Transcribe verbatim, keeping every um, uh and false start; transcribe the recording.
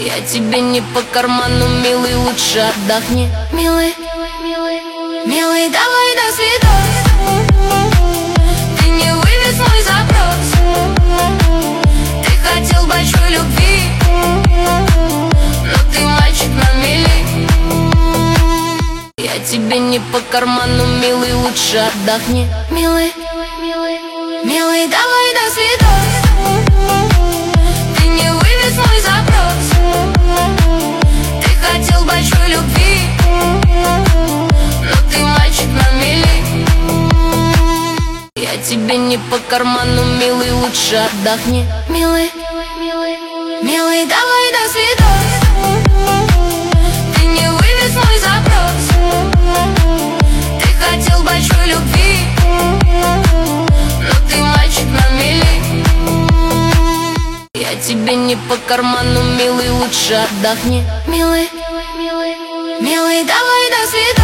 Я тебе не по карману, милый, лучше отдохни. Милый, милый, давай до свидания. Ты не вывез мой запрос. Ты хотел большой любви, но ты мальчик на мели. Я тебе не по карману, милый, лучше отдохни. Милый, милый, давай до свидания. Ты не вывез мой запрос. Ты хотел большой любви, но ты мальчик на мели. Я тебе не по карману, милый, лучше отдохни. Милый, милый, давай до свидания. Ты не вывез мой запрос. Ты хотел большой любви, но ты мальчик на мели. Я тебе не по карману, милый, лучше отдохни. Милый, милый, давай до свидания.